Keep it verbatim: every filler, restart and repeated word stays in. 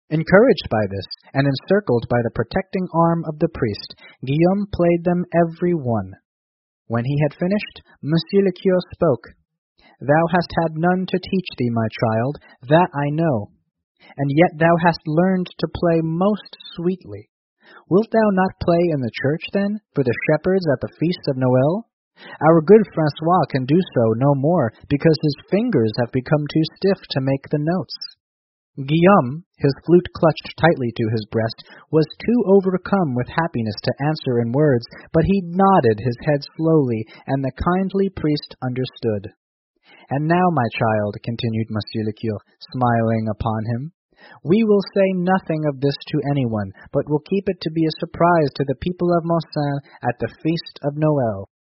Encouraged by this, and encircled by the protecting arm of the priest, Guillaume played them every one. When he had finished, Monsieur le Curé spoke. "Thou hast had none to teach thee, my child, that I know. And yet thou hast learned to play most sweetly. Wilt thou not play in the church, then, for the shepherds at the feast of Noel? Our good Francois can do so no more, because his fingers have become too stiff to make the notes." Guillaume, his flute clutched tightly to his breast, was too overcome with happiness to answer in words, but he nodded his head slowly, and the kindly priest understood. "And now, my child," continued Monsieur le Curé, smiling upon him, "we will say nothing of this to anyone, but will keep it to be a surprise to the people of Moissac at the feast of Noel.